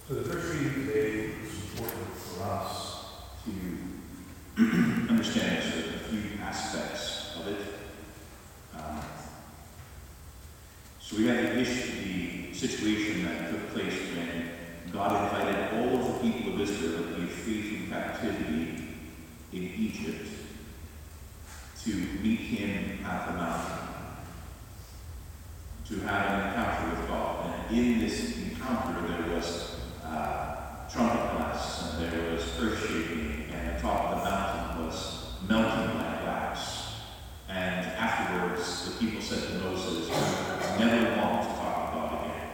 So the first reading today is important for us to understand a few aspects of it. So we had the situation that took place when God invited all of the people of Israel to be freed from captivity in Egypt to meet him at the mountain, to have an encounter with God. And in this encounter there was trumpet blasts, and there was earth shaking, and the top of the mountain was melting like wax. And afterwards, the people said to Moses, "We never want to talk to God again."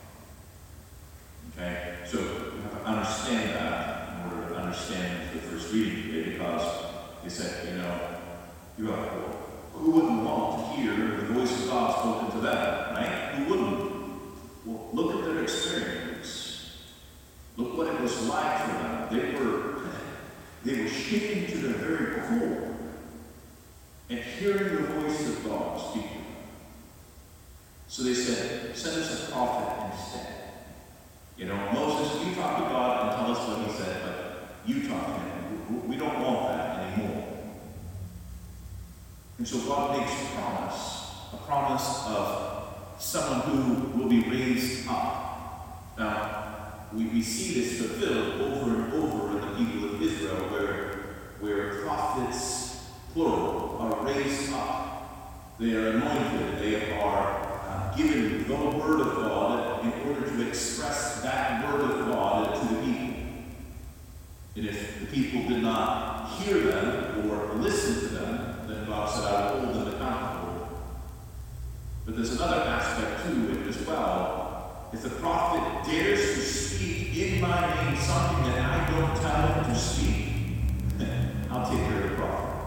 Okay? So we have to understand that in order to understand the first reading today, because they said, you're like, well, who wouldn't want to hear the voice of God spoken to them, right? Who wouldn't? Well, look at their experience. Look what it was like for them. They were shaking to their very core and hearing the voice of God speak to them. So they said, "Send us a prophet instead. Moses, you talk to God and tell us what he said, but you talk to him. We don't want that anymore." And so God makes a promise of someone who will be raised up. Now, we see this fulfilled over and over in the people of Israel, where prophets, plural, are raised up. They are anointed. They are given the word of God in order to express that word of God to the people. And if the people did not hear them or listen to them, then God said, "I will hold them accountable." But there's another aspect to it as well. If the prophet dares to speak in my name something that I don't tell him to speak, I'll take care of the prophet.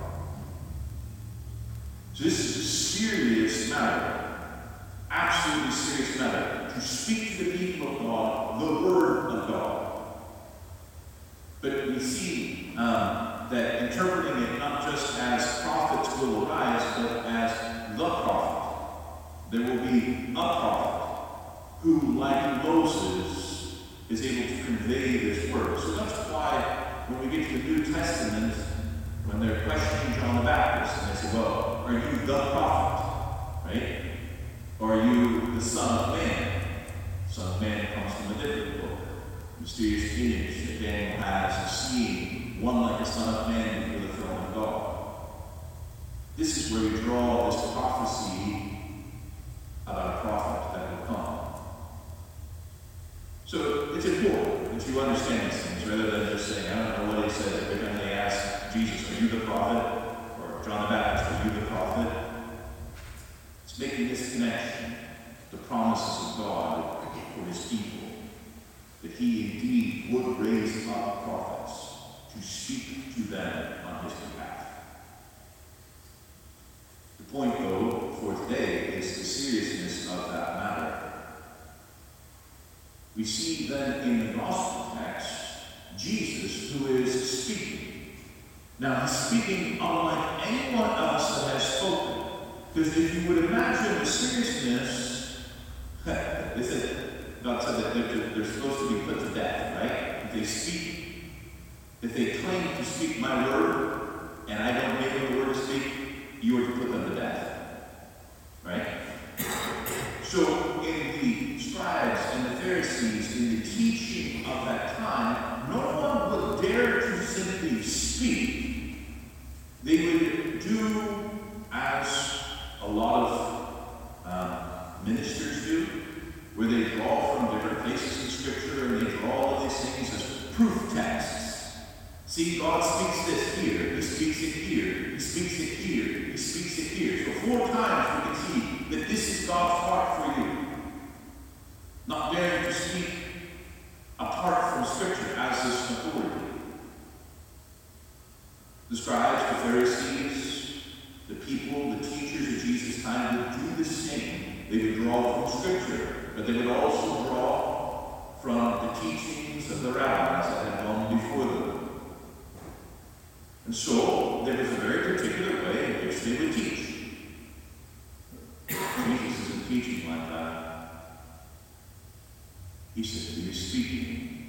So this is a serious matter. Absolutely serious matter. To speak to the people of God, the word of God. But we see that interpreting it not just as prophets will arise, but as the prophet. There will be a prophet who, like Moses, is able to convey this word. So that's why when we get to the New Testament, when they're questioning John the Baptist, and they say, "Well, are you the prophet?" Right? Or are you the Son of Man? Son of Man comes from a different book. Mysterious image that Daniel has seeing one like the Son of Man before the throne of God. This is where we draw this prophecy about a prophet that will come. So it's important that you understand these things rather than just saying, "I don't know what he says," every time they ask Jesus, "Are you the prophet?" or John the Baptist, "Are you the prophet?" It's making this connection, the promises of God for his people, that he indeed would raise up prophets to speak to them on his behalf. The point, though, for today is the seriousness of that matter. We see then in the gospel text, Jesus who is speaking. Now, he's speaking unlike anyone else that has spoken. Because if you would imagine the seriousness, God said that they're supposed to be put to death, right? If they claim to speak my word, and I don't give them the word to speak, you are to put them to death. Right? So in the scribes and the Pharisees, in the teaching of that time, no one would dare to simply speak. They would do as a lot of ministers do, where they draw from different places in Scripture, and they draw all of these things as proof texts. See, God speaks this here, he speaks it here, he speaks it here, he speaks it here. So 4 times we can see that this is God's heart for you. Not daring to speak apart from Scripture as this authority. The scribes, the Pharisees, the people, the teachers of Jesus' time would do the same. They would draw from Scripture, but they would also draw from the teachings of the rabbis that had gone before them. And so, there was a very particular way in which they would teach. Jesus isn't teaching like that. He said he is speaking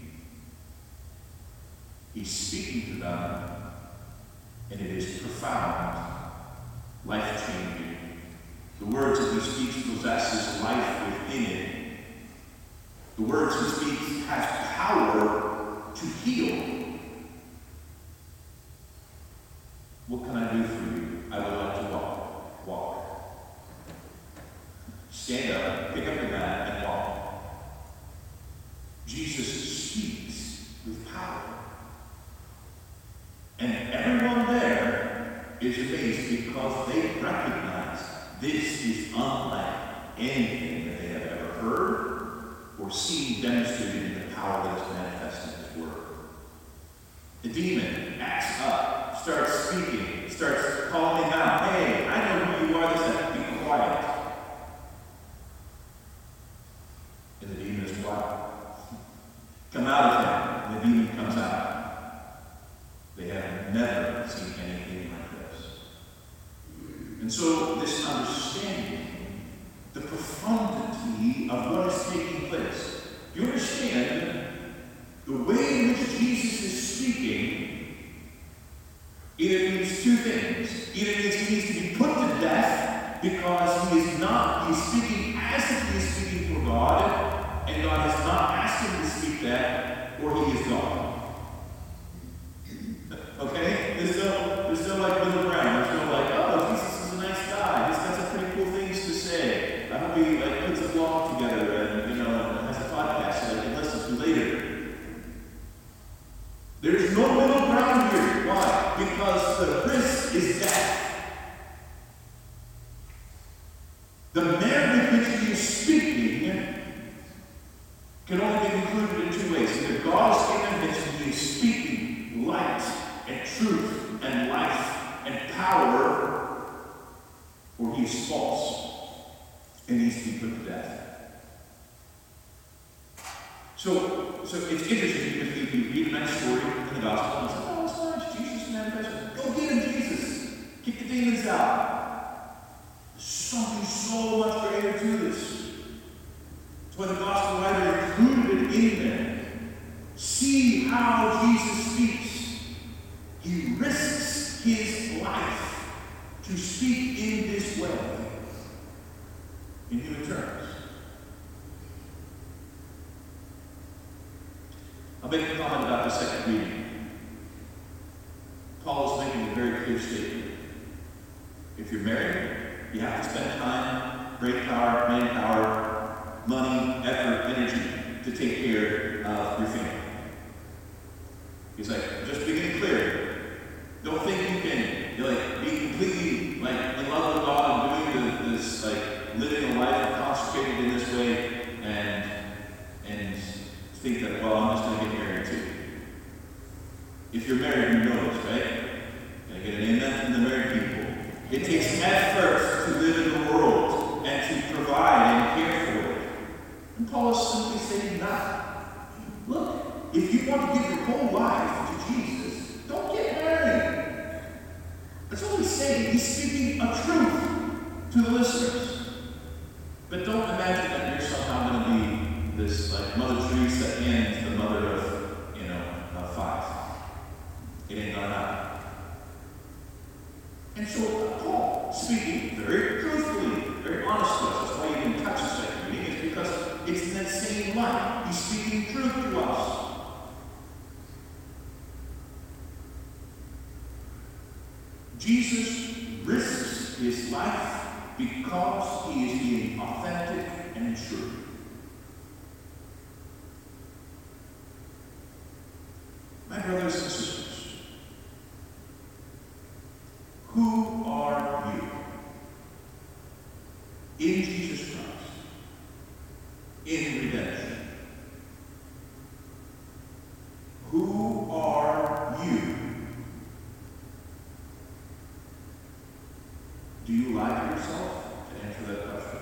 He's speaking to them, and it is profound, life-changing. The words that he speaks possesses life within it. The words he speaks has power to heal. What can I do for you? I would like to walk. Walk. Stand up, pick up your mat, and walk. Jesus speaks with power. And everyone there is amazed because they recognize this is unlike anything that they have ever heard or seen demonstrated in the power that is manifested in his word. The demon acts up, starts speaking, starts calling him out. Hey, I know who you are. This time, be quiet. And the demon is quiet. Come out of him. And the demon comes out. They have never seen anything like this. And so this understanding, the profundity of what is taking place. You understand the way in which Jesus is speaking either means two things. Either means he needs to be put to death because he's speaking as if he is speaking for God, and God has not asked him to speak that, or he is God. Okay? There's no like middle ground. There's no like, oh, Jesus is a nice guy. He's got some pretty cool things to say. I hope he like puts a vlog together and has a podcast that I can listen to later. There's no middle ground here. Why? Because the risk is death. The manner with which he is speaking can only be concluded in two ways. Either God's intervention, he is speaking light and truth and life and power, or he is false and needs to be put to death. So it's interesting because you read a nice story in the gospel and say, oh, it's nice, Jesus manifested. Go get him, Jesus. Kick the demons out. There's something so much greater to this. That's why the gospel writer included it in there. See how Jesus speaks. He risks his life to speak in this way in human terms. I'll make a comment about the second reading. Paul is making a very clear statement. If you're married, you have to spend time, brain power, manpower, money, effort, energy to take care of your family. He's like, just beginning clear. Don't think you can be completely in love with God and doing this living a life consecrated in this way and think that, well, I'm just going to get married too. If you're married, you know this, right? And I get an amen from the married people. It takes effort to live in the world and to provide and care for it. And Paul is simply saying that. Look, if you want to give your whole life to Jesus, don't get married. That's what he's saying. He's speaking a truth to the listeners. But don't imagine that you're somehow going to be this Mother Teresa and the mother of five. It ain't gonna happen. And so Paul, speaking very truthfully, very honestly, that's why you didn't touch the second reading, is because it's in that same light. He's speaking truth to us. Jesus risks his life because he is being authentic and true. My brothers and sisters, who are you in Jesus Christ, in redemption? Who are you? Do you lie to yourself to answer that question?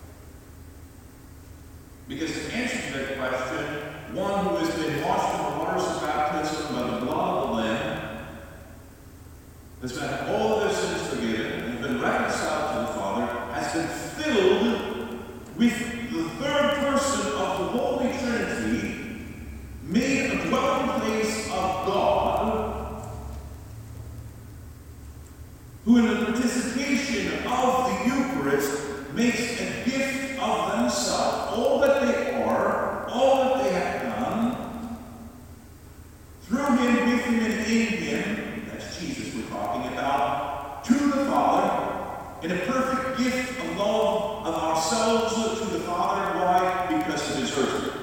Because to answer that question, one who has been washed in the waters of baptism by the blood of the Lamb, has had all of their sins forgiven, and been reconciled to the Father, has been filled with the third person of the Holy Trinity, made a dwelling place of God, a gift of themselves, all that they are, all that they have done, through him, with him, and in him, that's Jesus we're talking about, to the Father, in a perfect gift of love of ourselves to the Father. Why? Because of his earth.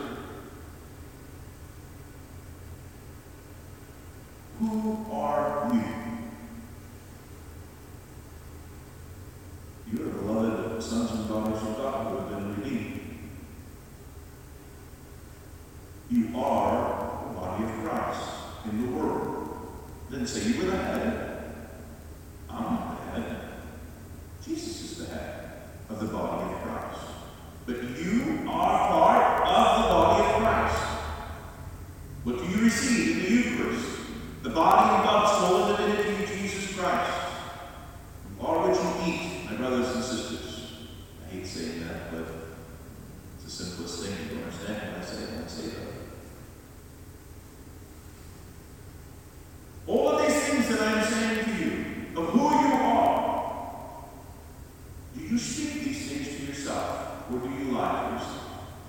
Who are you? You are beloved sons and daughters of God who have been redeemed. You are the body of Christ in the world. It didn't say you were the head. I'm not the head. Jesus is the head of the body of Christ. But you are part of the body of Christ. What do you receive in the Eucharist? The body and blood, soul, and divinity of Jesus Christ. You are what you eat, my brothers and sisters. I hate saying that, but it's the simplest thing. You understand when I say that. All of these things that I'm saying to you, of who you are, do you speak these things to yourself, or do you lie to yourself?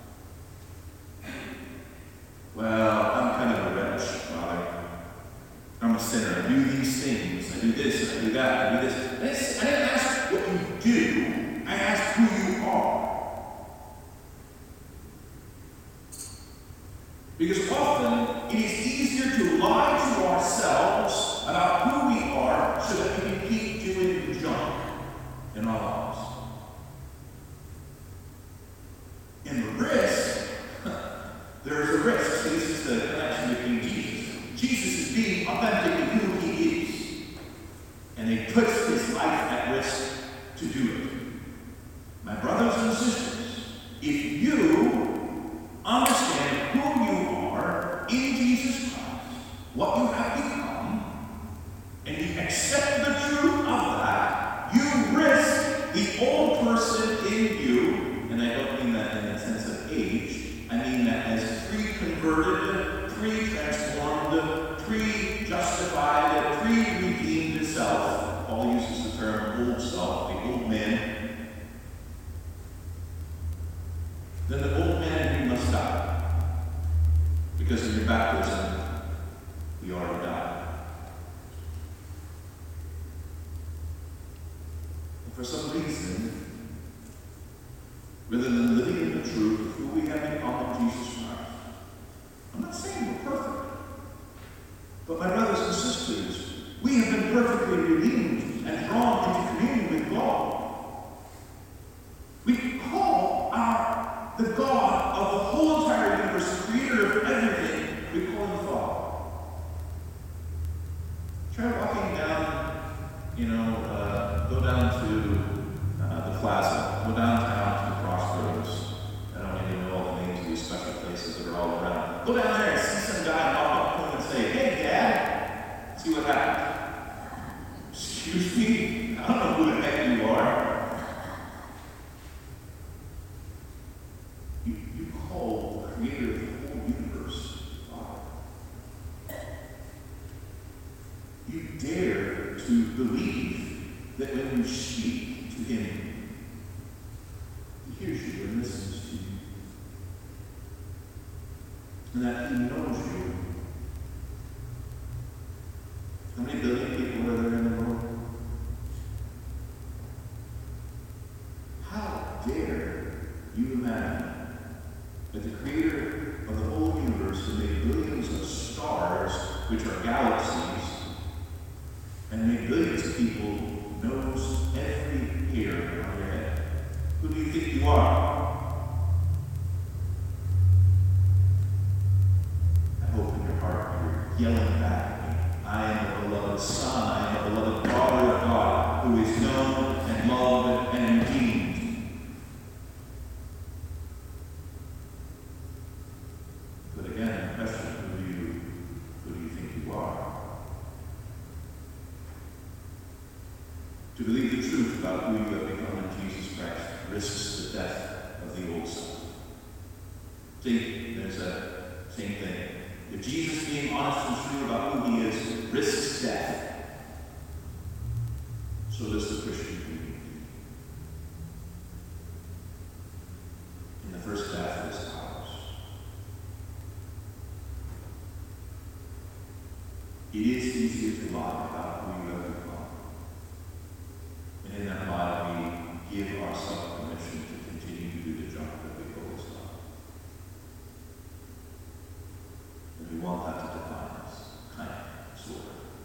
Well, I'm kind of a wretch, Father. I'm a sinner. I do these things. I do this, and I do that, I do this. I didn't ask what you do. I asked who you are. Because often it is easier to lie to ourselves about who we are so that we can keep doing junk in our lives. And the risk, there's a risk. So this is the connection between Jesus. Jesus is being authentic in who he is. And he puts his life at risk to do it. My brothers and sisters, if you understand who you are in Jesus Christ, what you have become, and you accept the truth of that, you risk the old person in you, and I don't mean that in the sense of age, I mean that as pre-converted, pre-transformed, pre-justified, pre-redeemed self. Paul uses the term old self, the old man. Then the old man, you must die. Because in your baptism, we already died. And for some reason, rather than living in the truth of who we have become in Jesus Christ, I'm not saying we're perfect. But my brothers and sisters, we have been perfectly redeemed and drawn into communion with God. We call the God of the whole entire universe, the creator of everything, we call him the Father. Try walking down, go down to the plaza, go downtown to the Crossroads. I don't even know all the names of these special places that are all around. Go down there and see some guy walk up to him and say, "Hey, Dad," see what happens. "Excuse me, I don't know who the heck you are." You call the creator of the whole universe Father. You dare to believe that when you speak to him, he hears you and listens to you. And that he knows you. How many billion people are there in the world? How dare you imagine that the creator of the whole universe, who made billions of stars, which are galaxies, and made billions of people, knows every hair on your head? Who do you think you are? I hope in your heart you're yelling back at me. I am a beloved son, I am a beloved daughter of God, who is known and loved and redeemed. But again, the question, who do you think you are? To believe the truth about who you have become in Jesus Christ risks the death of the old self. See, there's a same thing. If Jesus, being honest and true about who he is, risks death, so does the Christian community. the first death is ours. It is easier to lie about who you have become. And in that lie, we give ourselves permission to continue to do the junk that we've always done. And we want that to define us, kind of, sort of.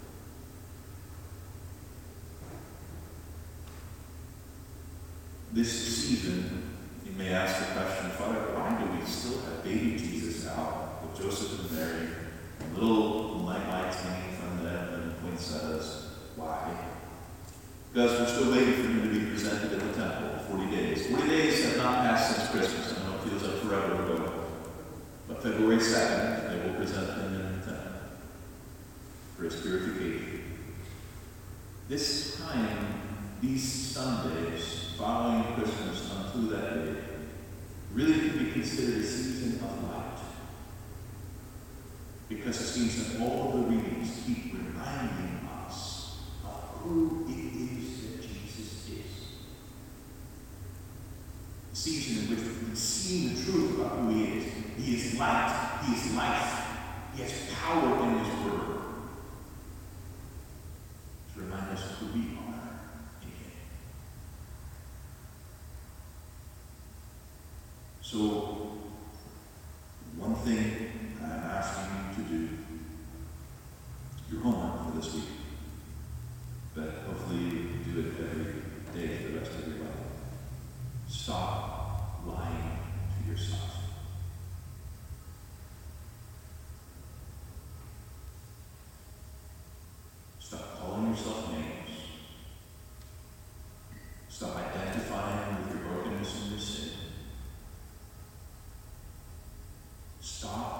This season, you may ask the question, Father, why do we still have baby Jesus out with Joseph and Mary, and little lights hanging from them, and poinsettias? Why? Because we're still waiting for him to be presented at the temple 40 days. 40 days have not passed since Christmas. I know it feels like forever ago. But February 2nd, they will present him in the temple for his purification. This time, these Sundays following Christmas until that day really can be considered a season of light. Because it seems that all the readings keep reminding us of who it is that Jesus is. A season in which we can see the truth about who he is. He is light. He is life. He has power in his word. To remind us of who we are. So, one thing I'm asking you to do, your homework for this week, but hopefully you do it every day for the rest of your life. Stop lying to yourself. Stop calling yourself names. Stop identifying with your brokenness and your sin. Stop